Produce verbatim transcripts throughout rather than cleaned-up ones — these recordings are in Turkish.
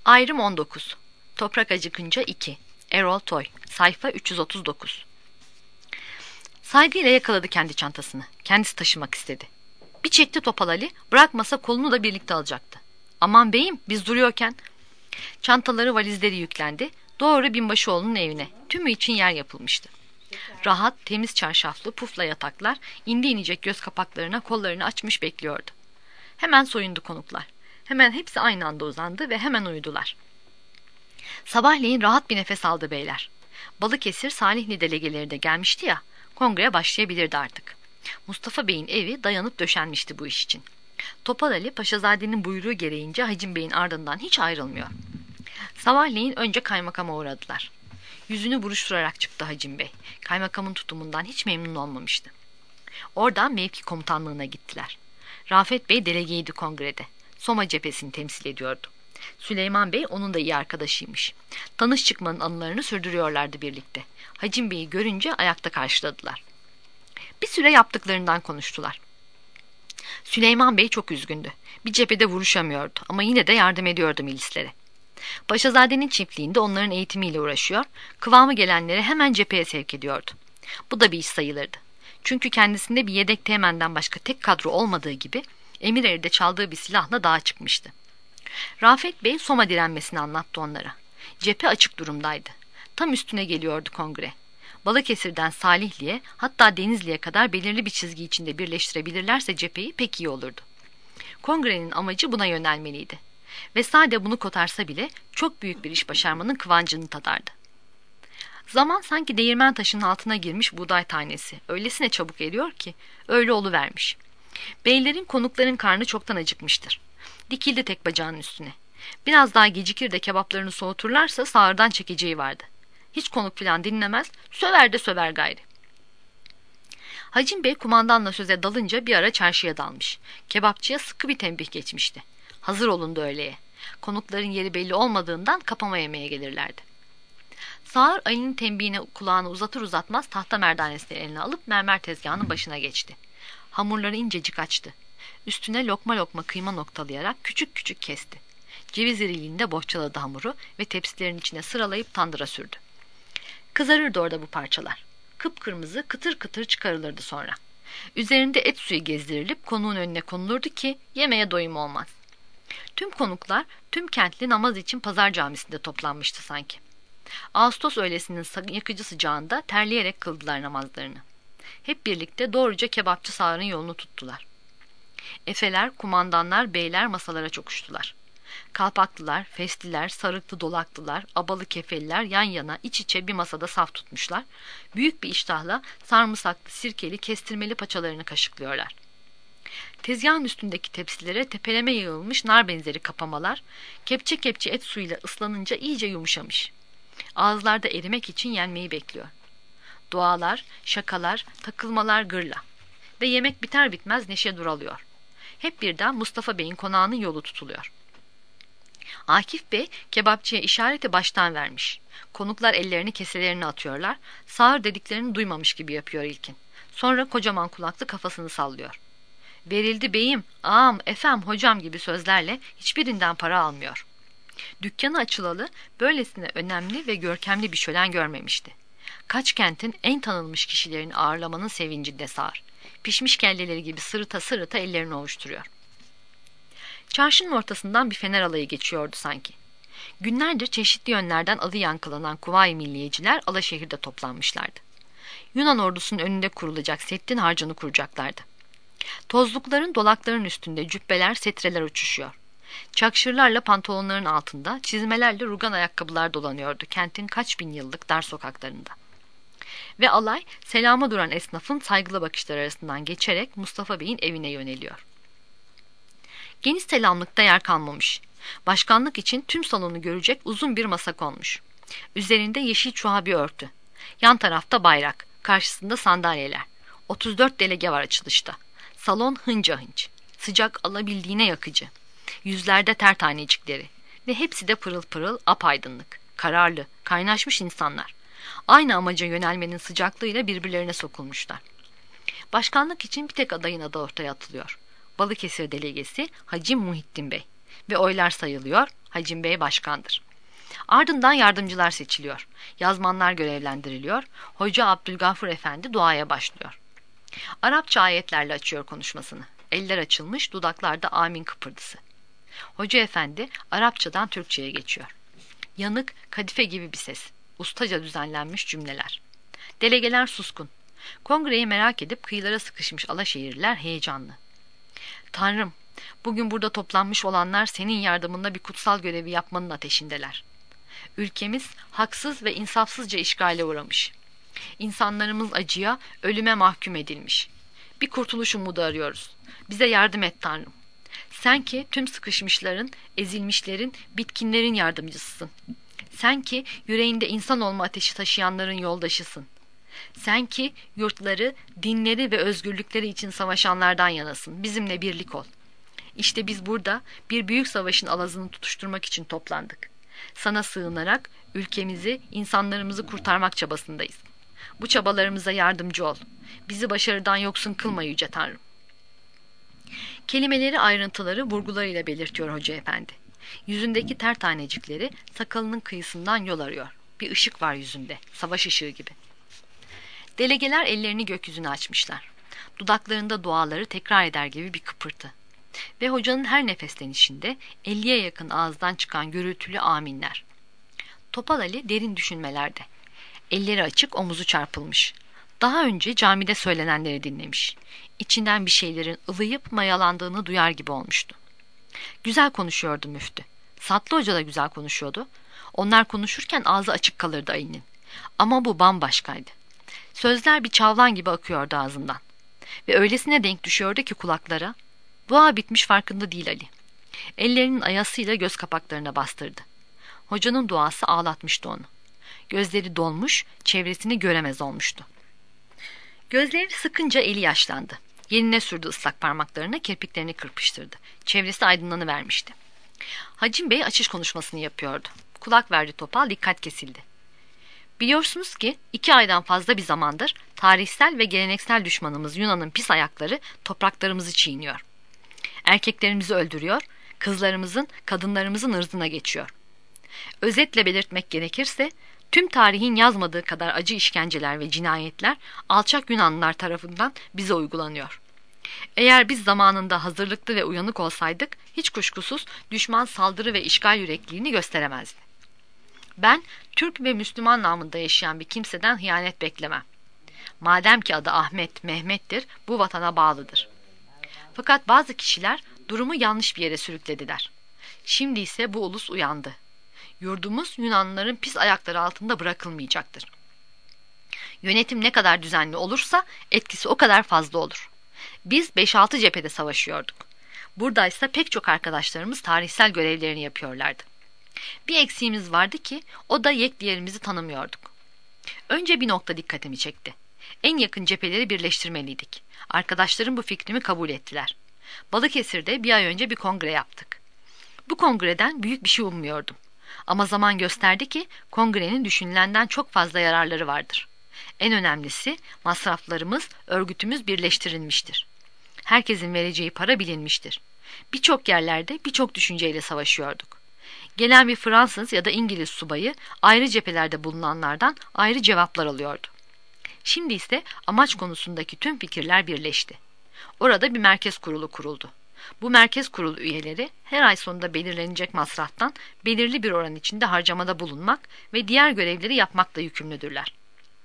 Ayrım on dokuz. Toprak Acıkınca iki. Erol Toy. Sayfa üç yüz otuz dokuz. Saygıyla yakaladı kendi çantasını. Kendisi taşımak istedi. Bir çekti Topal Ali, bırakmasa kolunu da birlikte alacaktı. Aman beyim, biz duruyorken. Çantaları, valizleri yüklendi. Doğru Binbaşıoğlu'nun evine. Tümü için yer yapılmıştı. Rahat, temiz çarşaflı, pufla yataklar, indi inecek göz kapaklarına kollarını açmış bekliyordu. Hemen soyundu konuklar. Hemen hepsi aynı anda uzandı ve hemen uyudular. Sabahleyin rahat bir nefes aldı beyler. Balıkesir Salihli delegeleri de gelmişti ya, kongreye başlayabilirdi artık. Mustafa Bey'in evi dayanıp döşenmişti bu iş için. Topal Ali, Paşazade'nin buyruğu gereğince Hacim Bey'in ardından hiç ayrılmıyor. Sabahleyin önce kaymakama uğradılar. Yüzünü buruşturarak çıktı Hacim Bey. Kaymakamın tutumundan hiç memnun olmamıştı. Oradan mevki komutanlığına gittiler. Rafet Bey delegeydi kongrede. Soma cephesini temsil ediyordu. Süleyman Bey onun da iyi arkadaşıymış. Tanış çıkmanın anılarını sürdürüyorlardı birlikte. Hacim Bey'i görünce ayakta karşıladılar. Bir süre yaptıklarından konuştular. Süleyman Bey çok üzgündü. Bir cephede vuruşamıyordu ama yine de yardım ediyordu milislere. Paşazade'nin çiftliğinde onların eğitimiyle uğraşıyor, kıvamı gelenleri hemen cepheye sevk ediyordu. Bu da bir iş sayılırdı. Çünkü kendisinde bir yedek teğmenden başka tek kadro olmadığı gibi Emireri'de çaldığı bir silahla dağa çıkmıştı. Rafet Bey Soma direnmesini anlattı onlara. Cephe açık durumdaydı. Tam üstüne geliyordu kongre. Balıkesir'den Salihli'ye, hatta Denizli'ye kadar belirli bir çizgi içinde birleştirebilirlerse cepheyi pek iyi olurdu. Kongrenin amacı buna yönelmeliydi. Ve sade bunu kotarsa bile çok büyük bir iş başarmanın kıvancını tadardı. Zaman sanki değirmen taşının altına girmiş buğday tanesi. Öylesine çabuk eriyor ki öyle oluvermiş. Beylerin, konukların karnı çoktan acıkmıştır. Dikildi tek bacağının üstüne. Biraz daha gecikir de kebaplarını soğuturlarsa sağırdan çekeceği vardı. Hiç konuk filan dinlemez, söver de söver gayri. Hacim Bey kumandanla söze dalınca bir ara çarşıya dalmış. Kebapçıya sıkı bir tembih geçmişti. Hazır olundu öğleye. Konukların yeri belli olmadığından kapama yemeye gelirlerdi. Sağır Ali'nin tembihine kulağını uzatır uzatmaz tahta merdanesini eline alıp mermer tezgahının başına geçti. Hamurları incecik açtı. Üstüne lokma lokma kıyma noktalayarak küçük küçük kesti. Ceviz iriliğinde bohçaladı hamuru ve tepsilerin içine sıralayıp tandıra sürdü. Kızarırdı orada bu parçalar. Kıpkırmızı kıtır kıtır çıkarılırdı sonra. Üzerinde et suyu gezdirilip konuğun önüne konulurdu ki yemeye doyum olmaz. Tüm konuklar, tüm kentli namaz için pazar camisinde toplanmıştı sanki. Ağustos öğlesinin yakıcı sıcağında terleyerek kıldılar namazlarını. Hep birlikte doğruca kebapçı Sağır'ın yolunu tuttular. Efeler, kumandanlar, beyler masalara çokuştular. Kalpaklılar, fesliler, sarıklı dolaklılar, abalı kefeliler yan yana iç içe bir masada saf tutmuşlar. Büyük bir iştahla sarımsaklı, sirkeli, kestirmeli paçalarını kaşıklıyorlar. Tezgahın üstündeki tepsilere tepeleme yığılmış nar benzeri kapamalar, kepçe kepçe et suyuyla ıslanınca iyice yumuşamış. Ağızlarda erimek için yenmeyi bekliyor. Dualar, şakalar, takılmalar gırla. Ve yemek biter bitmez neşe duralıyor. Hep birden Mustafa Bey'in konağının yolu tutuluyor. Akif Bey kebapçıya işareti baştan vermiş. Konuklar ellerini keselerine atıyorlar. Sağır dediklerini duymamış gibi yapıyor ilkin. Sonra kocaman kulaklı kafasını sallıyor. Verildi beyim, ağam, efem, hocam gibi sözlerle hiçbirinden para almıyor. Dükkanı açılalı böylesine önemli ve görkemli bir şölen görmemişti. Kaç kentin en tanınmış kişilerini ağırlamanın sevincinde Sağır. Pişmiş kelleleri gibi sırıta sırıta ellerini ovuşturuyor. Çarşının ortasından bir fener alayı geçiyordu sanki. Günlerdir çeşitli yönlerden adı yankılanan Kuvayi Milliyeciler Alaşehir'de toplanmışlardı. Yunan ordusunun önünde kurulacak Settin harcını kuracaklardı. Tozlukların dolakların üstünde cübbeler, setreler uçuşuyor. Çakşırlarla pantolonların altında, çizmelerle rugan ayakkabılar dolanıyordu kentin kaç bin yıllık dar sokaklarında. Ve alay selama duran esnafın saygılı bakışları arasından geçerek Mustafa Bey'in evine yöneliyor. Geniş selamlıkta yer kalmamış. Başkanlık için tüm salonu görecek uzun bir masa konmuş. Üzerinde yeşil çuha bir örtü. Yan tarafta bayrak, karşısında sandalyeler. otuz dört delege var açılışta. Salon hınca hınç. Sıcak alabildiğine yakıcı. Yüzlerde ter tanecikleri. Ve hepsi de pırıl pırıl apaydınlık. Kararlı, kaynaşmış insanlar. Aynı amaca yönelmenin sıcaklığıyla birbirlerine sokulmuşlar. Başkanlık için bir tek adayın adı ortaya atılıyor. Balıkesir delegesi Hacı Muhittin Bey. Ve oylar sayılıyor. Hacim Bey başkandır. Ardından yardımcılar seçiliyor. Yazmanlar görevlendiriliyor. Hoca Abdülgafur Efendi duaya başlıyor. Arapça ayetlerle açıyor konuşmasını. Eller açılmış, dudaklarda amin kıpırdısı. Hoca Efendi Arapçadan Türkçe'ye geçiyor. Yanık, kadife gibi bir ses. Ustaca düzenlenmiş cümleler. Delegeler suskun. Kongreyi merak edip kıyılara sıkışmış Alaşehirliler heyecanlı. Tanrım, bugün burada toplanmış olanlar senin yardımında bir kutsal görevi yapmanın ateşindeler. Ülkemiz haksız ve insafsızca işgale uğramış. İnsanlarımız acıya, ölüme mahkum edilmiş. Bir kurtuluş umudu arıyoruz. Bize yardım et Tanrım. Sen ki tüm sıkışmışların, ezilmişlerin, bitkinlerin yardımcısısın. Sen ki yüreğinde insan olma ateşi taşıyanların yoldaşısın. Sen ki yurtları, dinleri ve özgürlükleri için savaşanlardan yanasın. Bizimle birlik ol. İşte biz burada bir büyük savaşın alazını tutuşturmak için toplandık. Sana sığınarak ülkemizi, insanlarımızı kurtarmak çabasındayız. Bu çabalarımıza yardımcı ol. Bizi başarıdan yoksun kılma Yüce Tanrım. Kelimeleri, ayrıntıları vurgularıyla belirtiyor Hoca Efendi. Yüzündeki ter tanecikleri sakalının kıyısından yol arıyor. Bir ışık var yüzünde, savaş ışığı gibi. Delegeler ellerini gökyüzüne açmışlar. Dudaklarında duaları tekrar eder gibi bir kıpırtı. Ve hocanın her nefeslenişinde elliye yakın ağızdan çıkan gürültülü aminler. Topal Ali derin düşünmelerde. Elleri açık, omuzu çarpılmış. Daha önce camide söylenenleri dinlemiş. İçinden bir şeylerin ılıyıp mayalandığını duyar gibi olmuştu. Güzel konuşuyordu müftü. Satlı Hoca da güzel konuşuyordu. Onlar konuşurken ağzı açık kalırdı Ali'nin. Ama bu bambaşkaydı. Sözler bir çavlan gibi akıyordu ağzından. Ve öylesine denk düşüyordu ki kulaklara. Dua bitmiş farkında değil Ali. Ellerinin ayasıyla göz kapaklarına bastırdı. Hocanın duası ağlatmıştı onu. Gözleri dolmuş, çevresini göremez olmuştu. Gözlerini sıkınca eli yaşlandı. Yenine sürdü ıslak parmaklarına, kirpiklerini kırpıştırdı. Çevresi aydınlanıvermişti. Hacim Bey açış konuşmasını yapıyordu. Kulak verdi Topal, dikkat kesildi. Biliyorsunuz ki iki aydan fazla bir zamandır tarihsel ve geleneksel düşmanımız Yunan'ın pis ayakları topraklarımızı çiğniyor. Erkeklerimizi öldürüyor, kızlarımızın, kadınlarımızın ırzına geçiyor. Özetle belirtmek gerekirse, tüm tarihin yazmadığı kadar acı işkenceler ve cinayetler alçak Yunanlılar tarafından bize uygulanıyor. Eğer biz zamanında hazırlıklı ve uyanık olsaydık, hiç kuşkusuz düşman saldırı ve işgal yürekliliğini gösteremezdi. Ben, Türk ve Müslüman namında yaşayan bir kimseden hıyanet beklemem. Madem ki adı Ahmet, Mehmet'tir, bu vatana bağlıdır. Fakat bazı kişiler durumu yanlış bir yere sürüklediler. Şimdi ise bu ulus uyandı. Yurdumuz Yunanlıların pis ayakları altında bırakılmayacaktır. Yönetim ne kadar düzenli olursa etkisi o kadar fazla olur. Biz beş altı cephede savaşıyorduk. Buradaysa pek çok arkadaşlarımız tarihsel görevlerini yapıyorlardı. Bir eksiğimiz vardı ki o da yek diğerimizi tanımıyorduk. Önce bir nokta dikkatimi çekti. En yakın cepheleri birleştirmeliydik. Arkadaşlarım bu fikrimi kabul ettiler. Balıkesir'de bir ay önce bir kongre yaptık. Bu kongreden büyük bir şey ummuyordum. Ama zaman gösterdi ki kongrenin düşünülenden çok fazla yararları vardır. En önemlisi masraflarımız, örgütümüz birleştirilmiştir. Herkesin vereceği para bilinmiştir. Birçok yerlerde birçok düşünceyle savaşıyorduk. Gelen bir Fransız ya da İngiliz subayı ayrı cephelerde bulunanlardan ayrı cevaplar alıyordu. Şimdi ise amaç konusundaki tüm fikirler birleşti. Orada bir merkez kurulu kuruldu. Bu merkez kurulu üyeleri her ay sonunda belirlenecek masraftan belirli bir oran içinde harcamada bulunmak ve diğer görevleri yapmakla yükümlüdürler.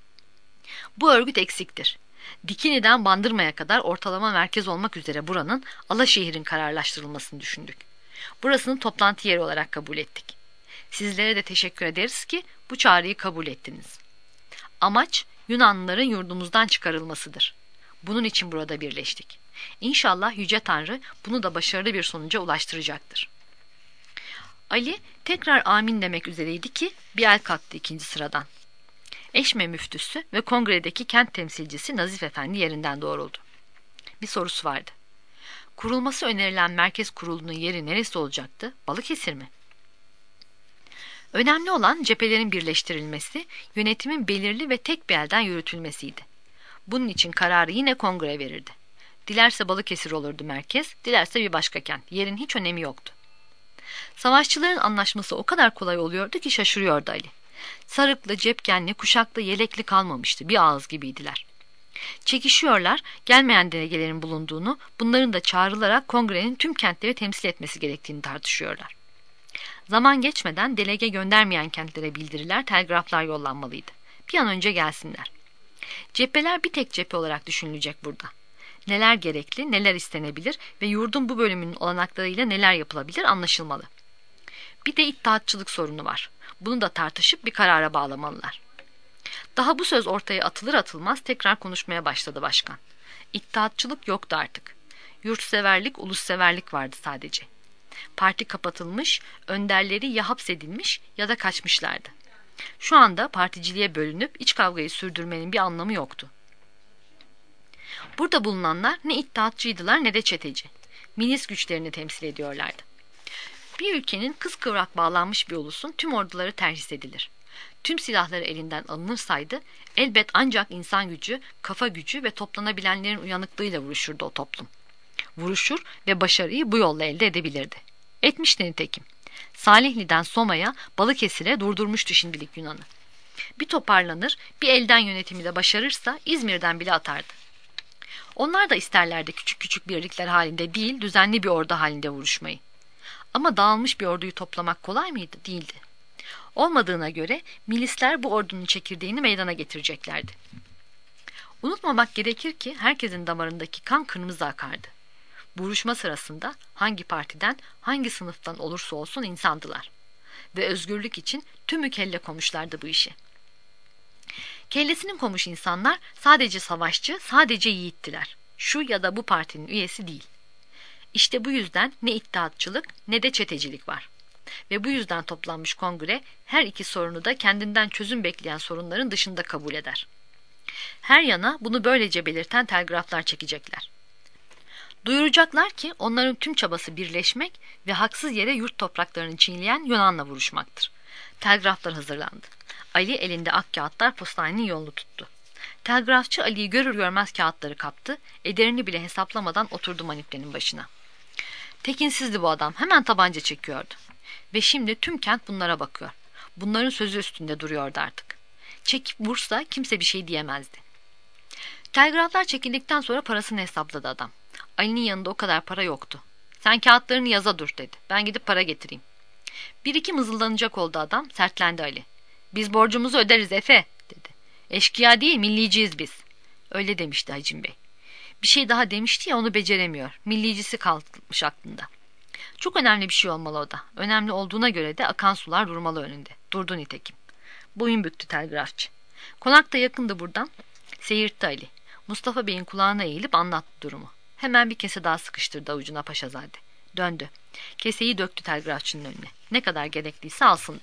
Bu örgüt eksiktir. Dikini'den Bandırma'ya kadar ortalama merkez olmak üzere buranın Alaşehir'in kararlaştırılmasını düşündük. Burasını toplantı yeri olarak kabul ettik. Sizlere de teşekkür ederiz ki bu çağrıyı kabul ettiniz. Amaç Yunanlıların yurdumuzdan çıkarılmasıdır. Bunun için burada birleştik. İnşallah Yüce Tanrı bunu da başarılı bir sonuca ulaştıracaktır. Ali tekrar amin demek üzereydi ki bir el kalktı ikinci sıradan. Eşme müftüsü ve kongredeki kent temsilcisi Nazif Efendi yerinden doğruldu. Bir sorusu vardı. Kurulması önerilen merkez kurulunun yeri neresi olacaktı? Balıkesir mi? Önemli olan cephelerin birleştirilmesi, yönetimin belirli ve tek bir elden yürütülmesiydi. Bunun için kararı yine kongre verirdi. Dilerse Balıkesir olurdu merkez, dilerse bir başka kent. Yerin hiç önemi yoktu. Savaşçıların anlaşması o kadar kolay oluyordu ki şaşırıyordu Ali. Sarıklı, cepkenli, kuşaklı, yelekli kalmamıştı. Bir ağız gibiydiler. Çekişiyorlar, gelmeyen delegelerin bulunduğunu, bunların da çağrılarak kongrenin tüm kentleri temsil etmesi gerektiğini tartışıyorlar. Zaman geçmeden delege göndermeyen kentlere bildiriler, telgraflar yollanmalıydı. Bir an önce gelsinler. Cepheler bir tek cephe olarak düşünülecek burada. Neler gerekli, neler istenebilir ve yurdun bu bölümünün olanaklarıyla neler yapılabilir anlaşılmalı. Bir de ittihatçılık sorunu var. Bunu da tartışıp bir karara bağlamalılar. Daha bu söz ortaya atılır atılmaz tekrar konuşmaya başladı başkan. İttihatçılık yoktu artık. Yurtseverlik, ulusseverlik vardı sadece. Parti kapatılmış, önderleri ya hapsedilmiş ya da kaçmışlardı. Şu anda particiliğe bölünüp iç kavgayı sürdürmenin bir anlamı yoktu. Burada bulunanlar ne ittihatçıydılar ne de çeteci. Milis güçlerini temsil ediyorlardı. Bir ülkenin kıskıvrak bağlanmış bir ulusun tüm orduları terhis edilir. Tüm silahları elinden alınırsaydı elbet ancak insan gücü, kafa gücü ve toplanabilenlerin uyanıklığıyla vuruşurdu o toplum. Vuruşur ve başarıyı bu yolla elde edebilirdi. Etmişti nitekim. Salihli'den Soma'ya, Balıkesir'e durdurmuştu şimdilik Yunan'ı. Bir toparlanır, bir elden yönetimi de başarırsa İzmir'den bile atardı. Onlar da isterlerdi küçük küçük birlikler halinde değil, düzenli bir ordu halinde vuruşmayı. Ama dağılmış bir orduyu toplamak kolay mıydı? Değildi. Olmadığına göre milisler bu ordunun çekirdeğini meydana getireceklerdi. Unutmamak gerekir ki herkesin damarındaki kan kırmızı akardı. Vuruşma sırasında hangi partiden, hangi sınıftan olursa olsun insandılar. Ve özgürlük için tümü kelle komuşlardı bu işe. Kellesinin komuş insanlar sadece savaşçı, sadece yiğittiler. Şu ya da bu partinin üyesi değil. İşte bu yüzden ne ittihatçılık ne de çetecilik var. Ve bu yüzden toplanmış kongre her iki sorunu da kendinden çözüm bekleyen sorunların dışında kabul eder. Her yana bunu böylece belirten telgraflar çekecekler. Duyuracaklar ki onların tüm çabası birleşmek ve haksız yere yurt topraklarını çiğneyen Yunan'la vuruşmaktır. Telgraflar hazırlandı. Ali elinde ak kağıtlar postanenin yolunu tuttu. Telgrafçı Ali'yi görür görmez kağıtları kaptı, ederini bile hesaplamadan oturdu maniplenin başına. Tekinsizdi bu adam, hemen tabanca çekiyordu. Ve şimdi tüm kent bunlara bakıyor. Bunların sözü üstünde duruyordu artık. Çekip vursa kimse bir şey diyemezdi. Telgraflar çekildikten sonra parasını hesapladı adam. Ali'nin yanında o kadar para yoktu. Sen kağıtlarını yaza dur dedi. Ben gidip para getireyim. Bir iki mızıldanacak oldu adam. Sertlendi Ali. Biz borcumuzu öderiz Efe dedi. Eşkıya değil milliciyiz biz. Öyle demişti Hacim Bey. Bir şey daha demişti ya onu beceremiyor. Millicisi kalmış aklında. Çok önemli bir şey olmalı o da. Önemli olduğuna göre de akan sular durmalı önünde. Durdu nitekim. Boyun büktü telgrafçı. Konak da yakındı buradan. Seyirtti Ali. Mustafa Bey'in kulağına eğilip anlattı durumu. Hemen bir kese daha sıkıştırdı avucuna Paşazade. Döndü. Keseyi döktü telgrafçının önüne. Ne kadar gerekliyse alsındı.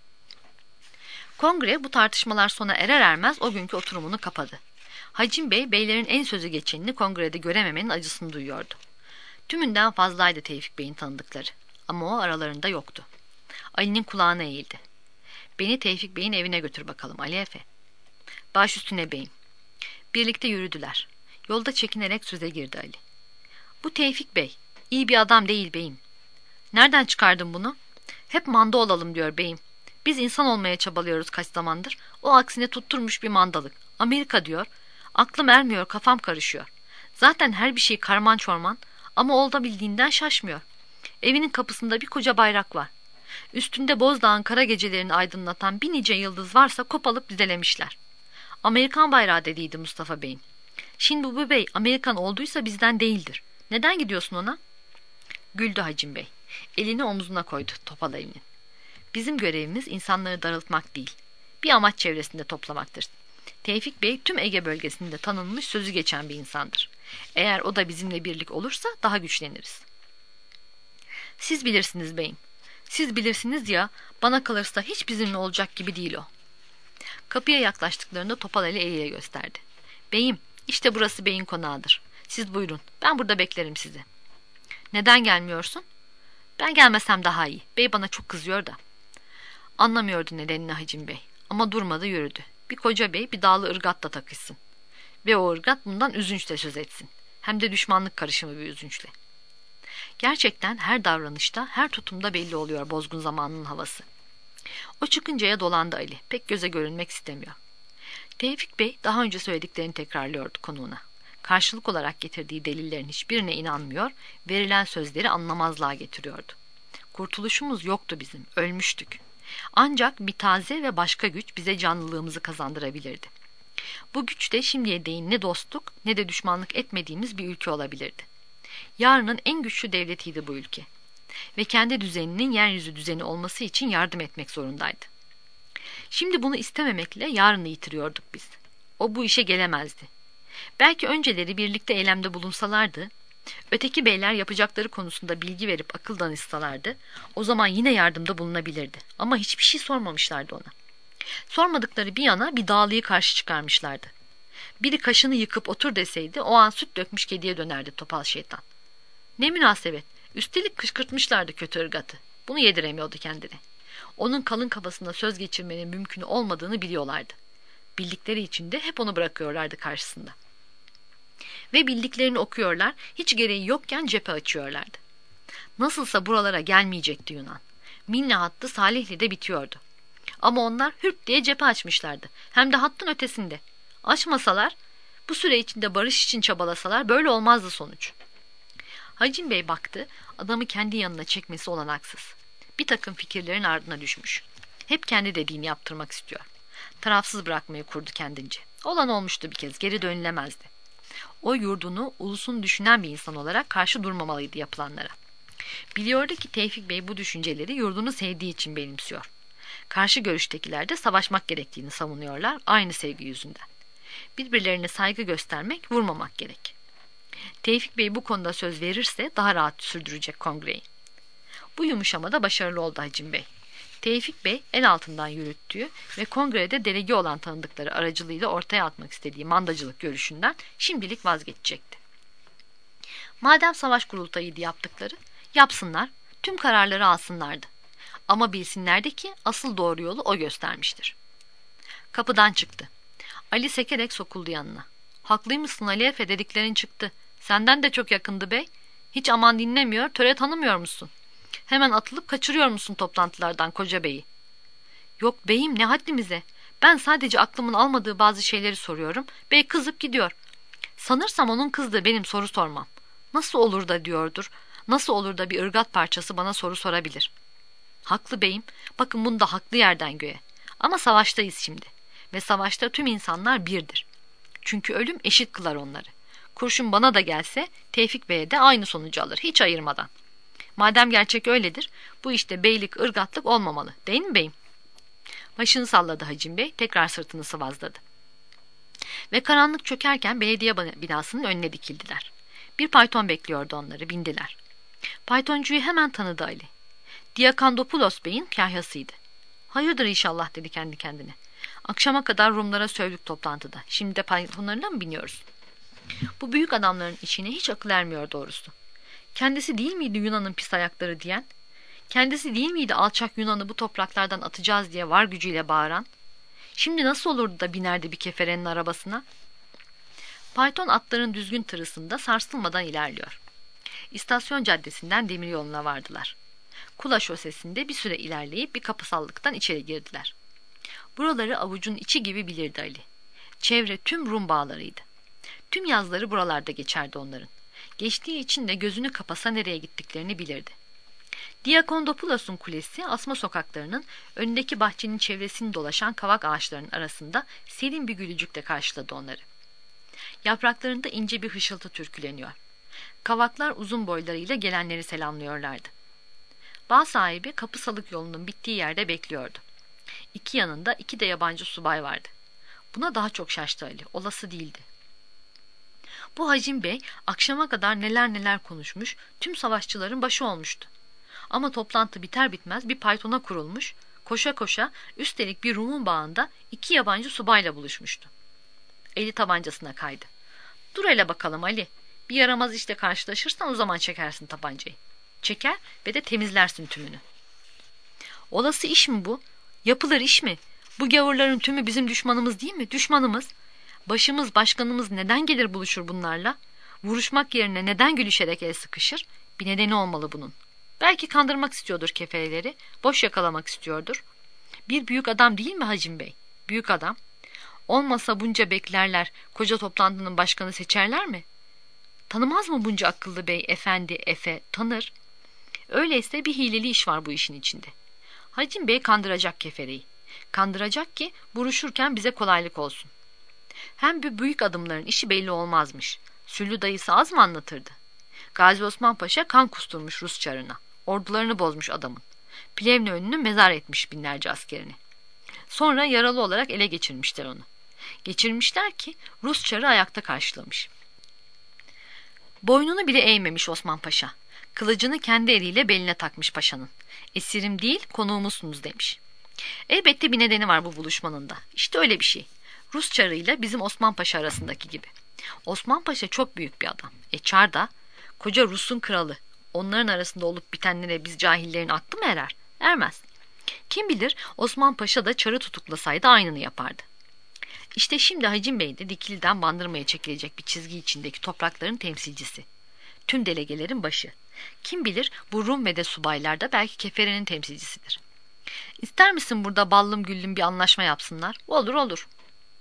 Kongre bu tartışmalar sona erer ermez o günkü oturumunu kapadı. Hacim Bey, beylerin en sözü geçenini kongrede görememenin acısını duyuyordu. Tümünden fazlaydı Tevfik Bey'in tanıdıkları. Ama o aralarında yoktu. Ali'nin kulağına eğildi. Beni Tevfik Bey'in evine götür bakalım Ali Efe. Baş üstüne beyim. Birlikte yürüdüler. Yolda çekinerek söze girdi Ali. Bu Tevfik Bey, iyi bir adam değil beyim. Nereden çıkardın bunu? Hep manda olalım diyor beyim. Biz insan olmaya çabalıyoruz kaç zamandır. O aksine tutturmuş bir mandalık. Amerika diyor. Aklım ermiyor, kafam karışıyor. Zaten her bir şey karman çorman ama olabildiğinden şaşmıyor. Evinin kapısında bir koca bayrak var. Üstünde Bozdağ'ın kara gecelerini aydınlatan bir nice yıldız varsa kopalıp dizelemişler. Amerikan bayrağı dediydi Mustafa Bey'in. Şimdi bu bey Amerikan olduysa bizden değildir. Neden gidiyorsun ona? Güldü Hacim Bey. Elini omzuna koydu, topal elinin. Bizim görevimiz insanları darıltmak değil. Bir amaç çevresinde toplamaktır. Tevfik Bey tüm Ege bölgesinde tanınmış sözü geçen bir insandır. Eğer o da bizimle birlik olursa daha güçleniriz. Siz bilirsiniz beyim. Siz bilirsiniz ya, bana kalırsa hiç bizimle olacak gibi değil o. Kapıya yaklaştıklarında topal eli eliyle gösterdi. Beyim, işte burası beyin konağıdır. Siz buyurun, ben burada beklerim sizi. Neden gelmiyorsun? Ben gelmesem daha iyi. Bey bana çok kızıyor da. Anlamıyordu nedenini Hacim Bey. Ama durmadı yürüdü. Bir koca bey bir dağlı ırgatla takışsın. Ve o ırgat bundan üzünçle söz etsin. Hem de düşmanlık karışımı bir üzünçle. Gerçekten her davranışta, her tutumda belli oluyor bozgun zamanının havası. O çıkıncaya dolandı Ali. Pek göze görünmek istemiyor. Tevfik Bey daha önce söylediklerini tekrarlıyordu konuğuna. Karşılık olarak getirdiği delillerin hiçbirine inanmıyor, verilen sözleri anlamazlığa getiriyordu. Kurtuluşumuz yoktu bizim, ölmüştük. Ancak bir taze ve başka güç bize canlılığımızı kazandırabilirdi. Bu güç de şimdiye değin ne dostluk ne de düşmanlık etmediğimiz bir ülke olabilirdi. Yarının en güçlü devletiydi bu ülke. Ve kendi düzeninin yeryüzü düzeni olması için yardım etmek zorundaydı. Şimdi bunu istememekle yarını yitiriyorduk biz. O bu işe gelemezdi. Belki önceleri birlikte eylemde bulunsalardı, öteki beyler yapacakları konusunda bilgi verip akıl danışsalardı, o zaman yine yardımda bulunabilirdi. Ama hiçbir şey sormamışlardı ona. Sormadıkları bir yana bir dağlıyı karşı çıkarmışlardı. Biri kaşını yıkıp otur deseydi o an süt dökmüş kediye dönerdi topal şeytan. Ne münasebet, üstelik kışkırtmışlardı kötü ırgatı. Bunu yediremiyordu kendine. Onun kalın kafasında söz geçirmenin mümkün olmadığını biliyorlardı. Bildikleri için de hep onu bırakıyorlardı karşısında. Ve bildiklerini okuyorlar, hiç gereği yokken cephe açıyorlardı. Nasılsa buralara gelmeyecekti Yunan. Minne hattı Salihli'de bitiyordu. Ama onlar hürp diye cephe açmışlardı. Hem de hattın ötesinde. Açmasalar, bu süre içinde barış için çabalasalar böyle olmazdı sonuç. Hacim Bey baktı, adamı kendi yanına çekmesi olanaksız. Bir takım fikirlerin ardına düşmüş. Hep kendi dediğini yaptırmak istiyor. Tarafsız bırakmayı kurdu kendince. Olan olmuştu bir kez, geri dönülemezdi. O yurdunu, ulusunu düşünen bir insan olarak karşı durmamalıydı yapılanlara. Biliyordu ki Tevfik Bey bu düşünceleri yurdunu sevdiği için benimsiyor. Karşı görüştekiler de savaşmak gerektiğini savunuyorlar aynı sevgi yüzünden. Birbirlerine saygı göstermek, vurmamak gerek. Tevfik Bey bu konuda söz verirse daha rahat sürdürecek kongreyi. Bu yumuşamada başarılı oldu Hacim Bey. Tevfik Bey el altından yürüttüğü ve kongrede delege olan tanıdıkları aracılığıyla ortaya atmak istediği mandacılık görüşünden şimdilik vazgeçecekti. Madem savaş kurultayıydı yaptıkları, yapsınlar, tüm kararları alsınlardı. Ama bilsinlerdi ki asıl doğru yolu o göstermiştir. Kapıdan çıktı. Ali sekerek sokuldu yanına. Haklıymışsın Ali Efe, dediklerin çıktı. Senden de çok yakındı bey. Hiç aman dinlemiyor, töre tanımıyor musun? Hemen atılıp kaçırıyor musun toplantılardan koca beyi? Yok beyim, ne haddimize. Ben sadece aklımın almadığı bazı şeyleri soruyorum. Bey kızıp gidiyor. Sanırsam onun kızdığı benim soru sormam. Nasıl olur da diyordur. Nasıl olur da bir ırgat parçası bana soru sorabilir? Haklı beyim. Bakın bunu da haklı yerden göğe. Ama savaştayız şimdi. Ve savaşta tüm insanlar birdir. Çünkü ölüm eşit kılar onları. Kurşun bana da gelse Tevfik Bey'e de aynı sonucu alır. Hiç ayırmadan. Madem gerçek öyledir, bu işte beylik, ırgatlık olmamalı. Değil mi beyim? Başını salladı Hacim Bey, tekrar sırtını sıvazladı. Ve karanlık çökerken belediye binasının önüne dikildiler. Bir payton bekliyordu onları, bindiler. Paytoncuyu hemen tanıdı Ali. Diakandopoulos Bey'in kahyasıydı. Hayırdır inşallah dedi kendi kendine. Akşama kadar Rumlara sövdük toplantıda. Şimdi de paytonlarına mı biniyoruz? Bu büyük adamların içine hiç akıl ermiyor doğrusu. Kendisi değil miydi Yunan'ın pis ayakları diyen? Kendisi değil miydi alçak Yunan'ı bu topraklardan atacağız diye var gücüyle bağıran? Şimdi nasıl olurdu da binerdi bir keferenin arabasına? Payton atların düzgün tırısında sarsılmadan ilerliyor. İstasyon caddesinden demiryoluna vardılar. Kula şosesinde bir süre ilerleyip bir kapısallıktan içeri girdiler. Buraları avucun içi gibi bilirdi Ali. Çevre tüm Rum bağlarıydı. Tüm yazları buralarda geçerdi onların. Geçtiği için de gözünü kapasa nereye gittiklerini bilirdi. Diakondopoulos'un kulesi asma sokaklarının önündeki bahçenin çevresini dolaşan kavak ağaçlarının arasında serin bir gülücükle karşıladı onları. Yapraklarında ince bir hışıltı türküleniyor. Kavaklar uzun boylarıyla gelenleri selamlıyorlardı. Bağ sahibi kapısalık yolunun bittiği yerde bekliyordu. İki yanında iki de yabancı subay vardı. Buna daha çok şaştı Ali, olası değildi. Bu Hacim Bey akşama kadar neler neler konuşmuş, tüm savaşçıların başı olmuştu. Ama toplantı biter bitmez bir paytona kurulmuş, koşa koşa üstelik bir Rum'un bağında iki yabancı subayla buluşmuştu. Eli tabancasına kaydı. Dur hele bakalım Ali, bir yaramaz işle karşılaşırsan o zaman çekersin tabancayı. Çeker ve de temizlersin tümünü. Olası iş mi bu? Yapılır iş mi? Bu gavurların tümü bizim düşmanımız değil mi? Düşmanımız. Başımız, başkanımız neden gelir buluşur bunlarla? Vuruşmak yerine neden gülüşerek el sıkışır? Bir nedeni olmalı bunun. Belki kandırmak istiyordur kefeleri, boş yakalamak istiyordur. Bir büyük adam değil mi Hacim Bey? Büyük adam. Olmasa bunca beklerler, koca toplantının başkanı seçerler mi? Tanımaz mı bunca akıllı bey, efendi, efe, tanır. Öyleyse bir hileli iş var bu işin içinde. Hacim Bey kandıracak kefereyi. Kandıracak ki buruşurken bize kolaylık olsun. Hem bu büyük adımların işi belli olmazmış. Süllü dayısı az mı anlatırdı? Gazi Osman Paşa kan kusturmuş Rus çarına. Ordularını bozmuş adamın. Plevne önünü mezar etmiş binlerce askerini. Sonra yaralı olarak ele geçirmişler onu. Geçirmişler ki Rus çarı ayakta karşılamış. Boynunu bile eğmemiş Osman Paşa. Kılıcını kendi eliyle beline takmış paşanın. Esirim değil, konuğumuzsunuz demiş. Elbette bir nedeni var bu buluşmanın da. İşte öyle bir şey. Rus çarıyla bizim Osman Paşa arasındaki gibi. Osman Paşa çok büyük bir adam. E çar da koca Rus'un kralı. Onların arasında olup bitenlere biz cahillerin aklı mı erer? Ermez. Kim bilir Osman Paşa da çarı tutuklasaydı aynını yapardı. İşte şimdi Hacim Bey de Dikili'den Bandırma'ya çekilecek bir çizgi içindeki toprakların temsilcisi. Tüm delegelerin başı. Kim bilir bu Rum ve de subaylar da belki keferenin temsilcisidir. İster misin burada ballım güllüm bir anlaşma yapsınlar? Olur olur.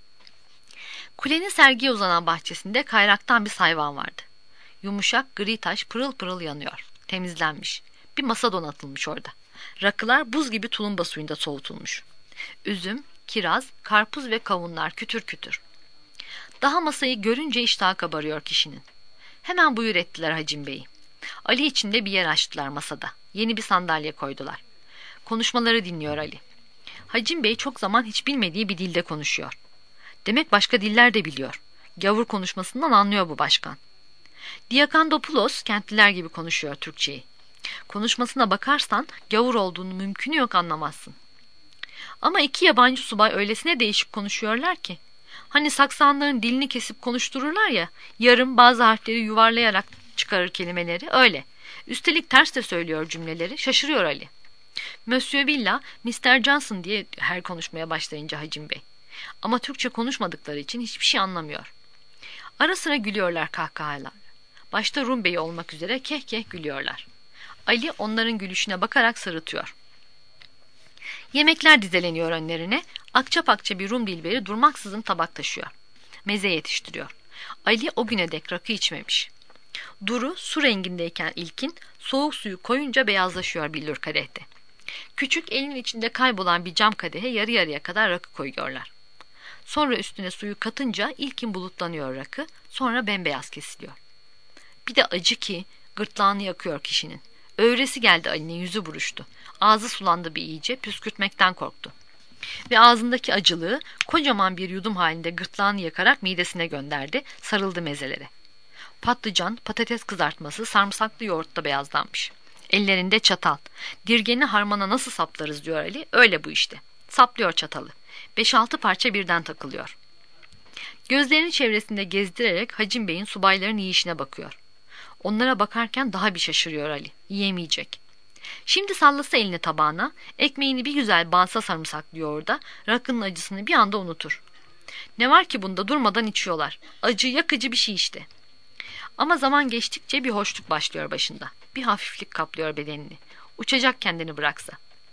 Kulenin sergiye uzanan bahçesinde kayraktan bir sayvan vardı. Yumuşak gri taş pırıl pırıl yanıyor. Temizlenmiş. Bir masa donatılmış orada. Rakılar buz gibi tulumba suyunda soğutulmuş. Üzüm, kiraz, karpuz ve kavunlar kütür kütür. Daha masayı görünce iştahı kabarıyor kişinin. Hemen buyur ettiler Hacim Bey'i. Ali için de bir yer açtılar masada. Yeni bir sandalye koydular. Konuşmaları dinliyor Ali. Hacim Bey çok zaman hiç bilmediği bir dilde konuşuyor. Demek başka diller de biliyor. Gavur konuşmasından anlıyor bu başkan. Diakandopoulos kentliler gibi konuşuyor Türkçeyi. Konuşmasına bakarsan gavur olduğunu mümkünü yok anlamazsın. Ama iki yabancı subay öylesine değişik konuşuyorlar ki. Hani Saksanların dilini kesip konuştururlar ya, yarım bazı harfleri yuvarlayarak çıkarır kelimeleri, öyle. Üstelik ters de söylüyor cümleleri, şaşırıyor Ali. Monsieur Villa, mister Johnson diye her konuşmaya başlayınca Hacim Bey. Ama Türkçe konuşmadıkları için hiçbir şey anlamıyor. Ara sıra gülüyorlar kahkahalar. Başta Rum Bey olmak üzere keh keh gülüyorlar. Ali onların gülüşüne bakarak sırıtıyor. Yemekler dizeleniyor önlerine. Akça pakça bir Rum dilberi durmaksızın tabak taşıyor. Meze yetiştiriyor. Ali o güne dek rakı içmemiş. Duru su rengindeyken ilkin soğuk suyu koyunca beyazlaşıyor billur kadehte. Küçük elin içinde kaybolan bir cam kadehe yarı yarıya kadar rakı koyuyorlar. Sonra üstüne suyu katınca ilkin bulutlanıyor rakı, sonra bembeyaz kesiliyor. Bir de acı ki gırtlağını yakıyor kişinin. Öğresi geldi Ali'nin, yüzü buruştu. Ağzı sulandı bir iyice, püskürtmekten korktu. Ve ağzındaki acılığı kocaman bir yudum halinde gırtlağını yakarak midesine gönderdi, sarıldı mezelere. Patlıcan, patates kızartması, sarımsaklı yoğurtla beyazlanmış. Ellerinde çatal. Dirgeni harmana nasıl saplarız diyor Ali, öyle bu işte. Saplıyor çatalı. Beş altı parça birden takılıyor. Gözlerini çevresinde gezdirerek Hacim Bey'in subayların yiyişine bakıyor. Onlara bakarken daha bir şaşırıyor Ali. Yiyemeyecek. Şimdi sallasa elini tabağına, ekmeğini bir güzel bansa sarımsaklıyor orada, rakının acısını bir anda unutur. Ne var ki bunda, durmadan içiyorlar. Acı, yakıcı bir şey işte. Ama zaman geçtikçe bir hoşluk başlıyor başında. Bir hafiflik kaplıyor bedenini. Uçacak kendini bıraksa.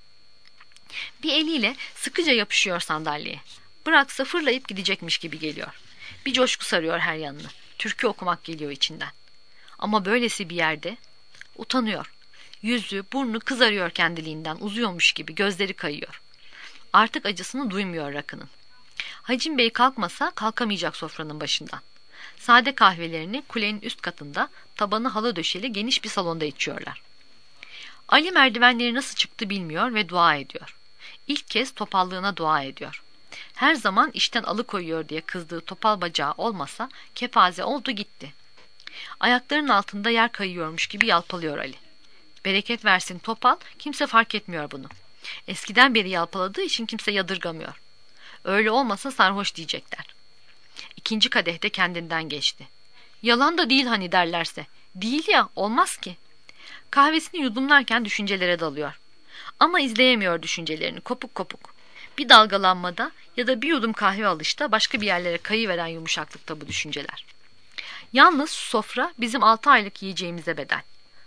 Bir eliyle sıkıca yapışıyor sandalyeye. Bıraksa fırlayıp gidecekmiş gibi geliyor. Bir coşku sarıyor her yanını. Türkü okumak geliyor içinden. Ama böylesi bir yerde utanıyor. Yüzü, burnu kızarıyor kendiliğinden, uzuyormuş gibi, gözleri kayıyor. Artık acısını duymuyor rakının. Hacim Bey kalkmasa kalkamayacak sofranın başından. Sade kahvelerini kulenin üst katında, tabanı halı döşeli geniş bir salonda içiyorlar. Ali merdivenleri nasıl çıktı bilmiyor ve dua ediyor. İlk kez topallığına dua ediyor. Her zaman işten alıkoyuyor diye kızdığı topal bacağı olmasa kepaze oldu gitti. Ayaklarının altında yer kayıyormuş gibi yalpalıyor Ali. Bereket versin topal, kimse fark etmiyor bunu. Eskiden beri yalpaladığı için kimse yadırgamıyor. Öyle olmasa sarhoş diyecekler. İkinci kadehte kendinden geçti. Yalan da değil hani derlerse. Değil ya, olmaz ki. Kahvesini yudumlarken düşüncelere dalıyor. Ama izleyemiyor düşüncelerini, kopuk kopuk. Bir dalgalanmada ya da bir yudum kahve alışta başka bir yerlere kayıveren yumuşaklıkta bu düşünceler. Yalnız sofra bizim altı aylık yiyeceğimize bedel.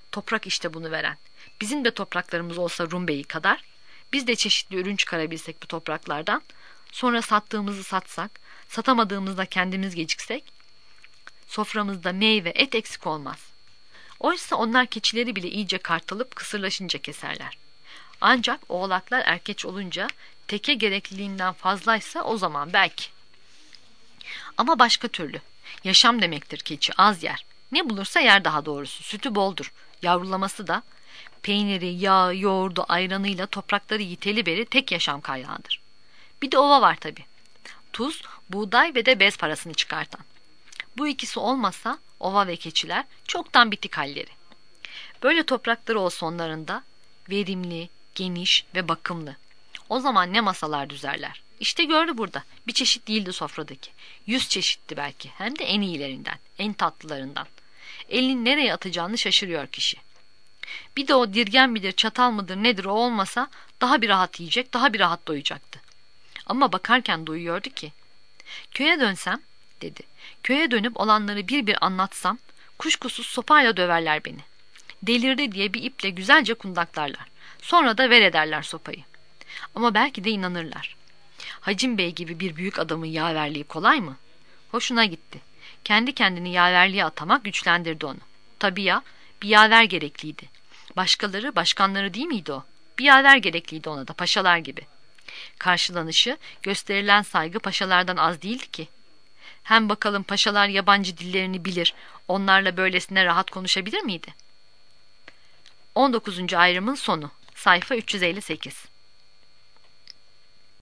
Toprak işte bunu veren. Bizim de topraklarımız olsa Rum Bey'i kadar, biz de çeşitli ürün çıkarabilsek bu topraklardan, sonra sattığımızı satsak, satamadığımızda kendimiz geciksek, soframızda meyve, et eksik olmaz. Oysa onlar keçileri bile iyice kartalıp kısırlaşınca keserler. Ancak oğlaklar erkeç olunca teke gerekliliğinden fazlaysa o zaman belki. Ama başka türlü. Yaşam demektir keçi, az yer. Ne bulursa yer daha doğrusu. Sütü boldur. Yavrulaması da peyniri, yağı, yoğurdu, ayranıyla toprakları yiteli beri tek yaşam kaynağıdır. Bir de ova var tabii. Tuz, buğday ve de bez parasını çıkartan. Bu ikisi olmasa ova ve keçiler çoktan bitik halleri. Böyle toprakları olsa onların da verimli, geniş ve bakımlı. O zaman ne masalar düzerler. İşte gördü burada. Bir çeşit değildi sofradaki. Yüz çeşitti belki. Hem de en iyilerinden, en tatlılarından. Elini nereye atacağını şaşırıyor kişi. Bir de o dirgen midir, çatal mıdır, nedir o olmasa daha bir rahat yiyecek, daha bir rahat doyacaktı. Ama bakarken duyuyordu ki. Köye dönsem, dedi. Köye dönüp olanları bir bir anlatsam, kuşkusuz sopayla döverler beni. Delirdi diye bir iple güzelce kundaklarlar. Sonra da ver ederler sopayı. Ama belki de inanırlar. Hacim Bey gibi bir büyük adamın yaverliği kolay mı? Hoşuna gitti. Kendi kendini yaverliğe atamak güçlendirdi onu. Tabii ya, bir yaver gerekliydi. Başkaları, başkanları değil miydi o? Bir yaver gerekliydi ona da, paşalar gibi. Karşılanışı, gösterilen saygı paşalardan az değildi ki. Hem bakalım paşalar yabancı dillerini bilir, onlarla böylesine rahat konuşabilir miydi? on dokuzuncu ayrımın sonu. Sayfa üç yüz elli sekiz.